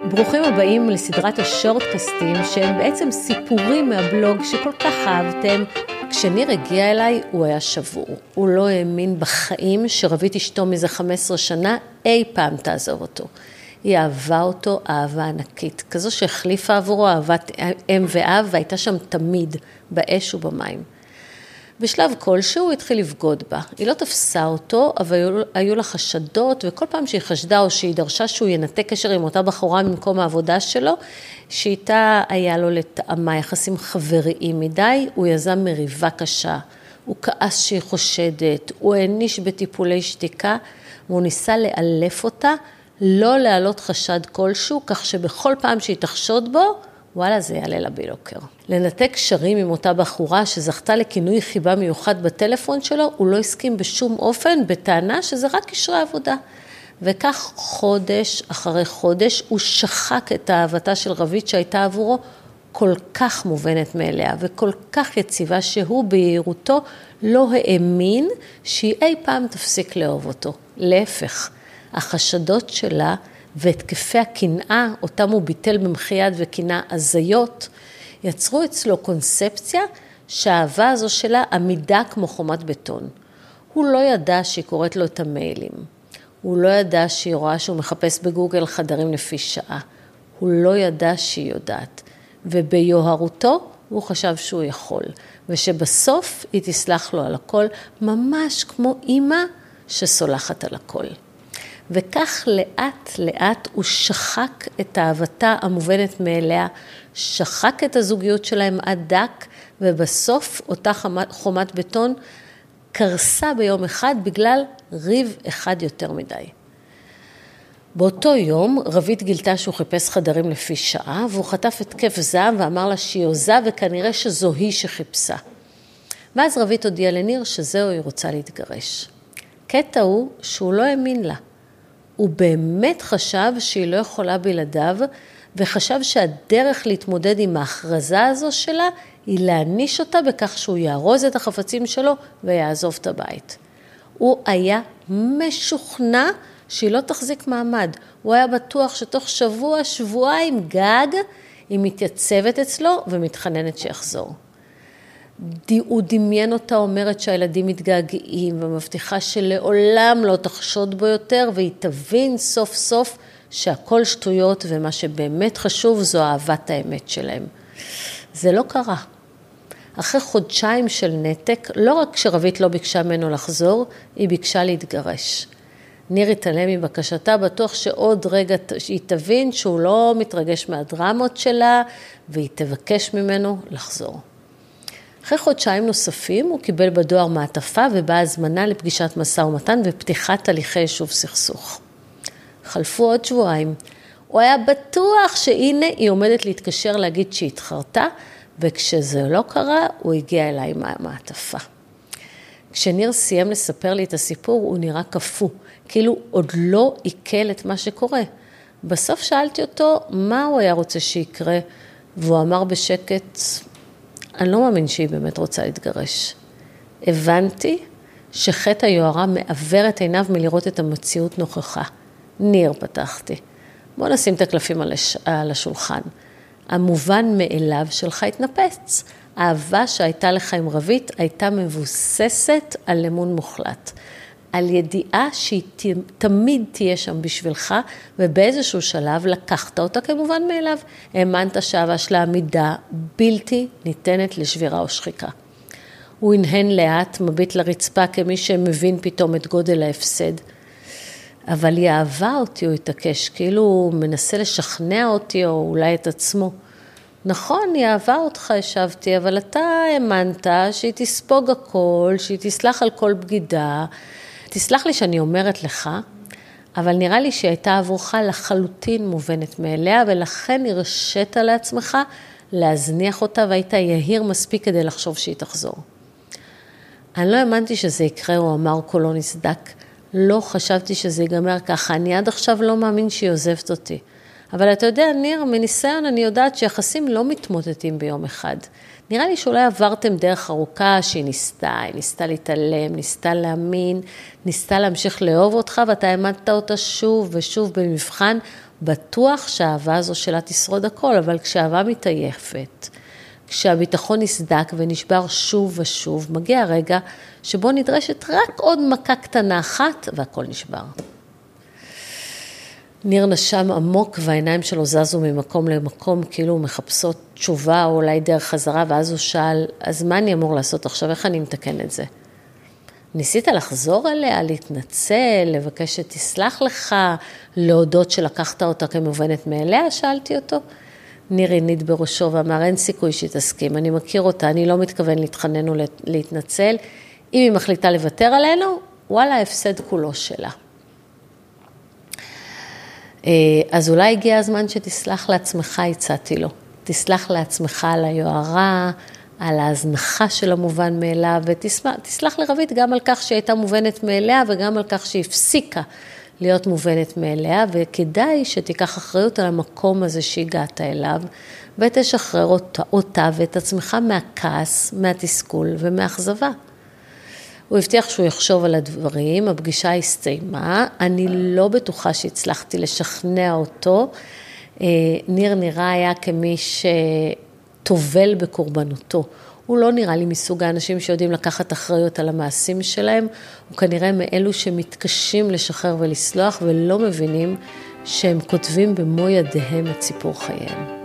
ברוכים הבאים לסדרת השורטקסטים שהם בעצם סיפורים מהבלוג שכל כך אהבתם. כשניר הגיע אליי הוא היה שבור. הוא לא האמין בחיים שרבית אשתו מזה 15 שנה אי פעם תעזוב אותו. היא אהבה אותו אהבה ענקית, כזו שהחליפה עבורו אהבת אם ואב והייתה שם תמיד באש ובמים. בשלב כלשהו הוא התחיל לבגוד בה. היא לא תפסה אותו, אבל היו לה חשדות, וכל פעם שהיא חשדה או שהיא דרשה שהוא ינתק קשר עם אותה בחורה ממקום העבודה שלו, שאיתה היה לו לטעמה יחסים חבריים מדי, הוא יזם מריבה קשה, הוא כעס שהיא חושדת, הוא העניש בטיפולי שתיקה, והוא ניסה לאלף אותה, לא להעלות חשד כלשהו, כך שבכל פעם שהיא תחשוד בו, וואלה, זה יעלה לה בלוקר. לנתק קשרים עם אותה בחורה שזכתה לכינוי חיבה מיוחד בטלפון שלו, הוא לא הסכים בשום אופן, בטענה שזה רק קשרי עבודה. וכך חודש אחרי חודש, הוא שחק את אהבתה של רבית שהייתה עבורו כל כך מובנת מאליה, וכל כך יציבה שהוא ביהירותו לא האמין שהיא אי פעם תפסיק לאהוב אותו. להפך, החשדות שלה והתקפי הקנאה, אותם הוא ביטל במחי יד וקנאה הזיות, יצרו אצלו קונספציה שהאהבה הזו שלה עמידה כמו חומת בטון. הוא לא ידע שהיא קוראת לו את המיילים. הוא לא ידע שהיא רואה שהוא מחפש בגוגל חדרים לפי שעה. הוא לא ידע שהיא יודעת. וביוהרותו הוא חשב שהוא יכול. ושבסוף היא תסלח לו על הכל, ממש כמו אמא שסולחת על הכל. וכך לאט לאט הוא שחק את אהבתה המובנת מאליה, שחק את הזוגיות שלהם עד דק, ובסוף אותה חומת בטון קרסה ביום אחד בגלל ריב אחד יותר מדי. באותו יום רבית גילתה שהוא חיפש חדרים לפי שעה, והוא חטף התקף זעם ואמר לה שהיא עוזה וכנראה שזו היא שחיפשה. ואז רבית הודיעה לניר שזהו, היא רוצה להתגרש. קטע הוא שהוא לא האמין לה. הוא באמת חשב שהיא לא יכולה בלעדיו, וחשב שהדרך להתמודד עם ההכרזה הזו שלה, היא להניש אותה בכך שהוא יארוז את החפצים שלו ויעזוב את הבית. הוא היה משוכנע שהיא לא תחזיק מעמד. הוא היה בטוח שתוך שבוע, שבועיים גג, היא מתייצבת אצלו ומתחננת שיחזור. הוא דמיין אותה אומרת שהילדים מתגעגעים ומבטיחה שלעולם לא תחשוד בו יותר, והיא תבין סוף סוף שהכל שטויות ומה שבאמת חשוב זו אהבת האמת שלהם. זה לא קרה. אחרי חודשיים של נתק, לא רק שרבית לא ביקשה ממנו לחזור, היא ביקשה להתגרש. ניר התעלם מבקשתה, בטוח שעוד רגע היא תבין שהוא לא מתרגש מהדרמות שלה, והיא תבקש ממנו לחזור. אחרי חודשיים נוספים הוא קיבל בדואר מעטפה ובאה הזמנה לפגישת משא ומתן ופתיחת הליכי יישוב סכסוך. חלפו עוד שבועיים. הוא היה בטוח שהנה היא עומדת להתקשר להגיד שהיא התחרתה, וכשזה לא קרה הוא הגיע אליי עם המעטפה. כשניר סיים לספר לי את הסיפור הוא נראה קפוא, כאילו עוד לא עיכל את מה שקורה. בסוף שאלתי אותו מה הוא היה רוצה שיקרה, והוא אמר בשקט, אני לא מאמין שהיא באמת רוצה להתגרש. הבנתי שחטא היוהרה מעוור את עיניו מלראות את המציאות נוכחה. ניר, פתחתי. בוא נשים את הקלפים על השולחן. המובן מאליו שלך התנפץ. האהבה שהייתה לך עם רבית הייתה מבוססת על אמון מוחלט. על ידיעה שהיא תמיד תהיה שם בשבילך, ובאיזשהו שלב לקחת אותה כמובן מאליו. האמנת שהאהבה שלה עמידה בלתי ניתנת לשבירה או שחיקה. הוא הנהן לאט, מביט לרצפה כמי שמבין פתאום את גודל ההפסד. אבל היא אהבה אותי, הוא התעקש, כאילו הוא מנסה לשכנע אותי או אולי את עצמו. נכון, היא אהבה אותך, השבתי, אבל אתה האמנת שהיא תספוג הכל, שהיא תסלח על כל בגידה. תסלח לי שאני אומרת לך, אבל נראה לי שהיא הייתה עבורך לחלוטין מובנת מאליה, ולכן הרשית לעצמך להזניח אותה, והיית יהיר מספיק כדי לחשוב שהיא תחזור. אני לא האמנתי שזה יקרה, הוא אמר קולו נסדק. לא חשבתי שזה ייגמר ככה, אני עד עכשיו לא מאמין שהיא עוזבת אותי. אבל אתה יודע, ניר, מניסיון אני יודעת שיחסים לא מתמוטטים ביום אחד. נראה לי שאולי עברתם דרך ארוכה שהיא ניסתה להתעלם, ניסתה להאמין, ניסתה להמשיך לאהוב אותך, ואתה העמדת אותה שוב ושוב במבחן, בטוח שהאהבה הזו שלה תשרוד הכל, אבל כשהאהבה מתעייפת, כשהביטחון נסדק ונשבר שוב ושוב, מגיע הרגע שבו נדרשת רק עוד מכה קטנה אחת והכל נשבר. ניר נשם עמוק והעיניים שלו זזו ממקום למקום, כאילו הוא מחפשות תשובה או אולי דרך חזרה, ואז הוא שאל, אז מה אני אמור לעשות עכשיו? איך אני מתקן את זה? ניסית לחזור אליה, להתנצל, לבקש שתסלח לך, להודות שלקחת אותה כמובנת מאליה? שאלתי אותו. ניר הניד בראשו ואמר, אין סיכוי שתסכים, אני מכיר אותה, אני לא מתכוון להתחנן ולהתנצל. אם היא מחליטה לוותר עלינו, וואלה, הפסד כולו שלה. אז אולי הגיע הזמן שתסלח לעצמך, הצעתי לו. תסלח לעצמך על היוהרה, על ההזנחה של המובן מאליו, ותסלח לרבית גם על כך שהיא הייתה מובנת מאליה, וגם על כך שהיא הפסיקה להיות מובנת מאליה, וכדאי שתיקח אחריות על המקום הזה שהגעת אליו, ותשחרר אותה ואת עצמך מהכעס, מהתסכול ומהאכזבה. הוא הבטיח שהוא יחשוב על הדברים, הפגישה הסתיימה, אני לא בטוחה שהצלחתי לשכנע אותו, ניר נראה היה כמי שטובל בקורבנותו, הוא לא נראה לי מסוג האנשים שיודעים לקחת אחריות על המעשים שלהם, הוא כנראה מאלו שמתקשים לשחרר ולסלוח ולא מבינים שהם כותבים במו ידיהם את סיפור חייהם.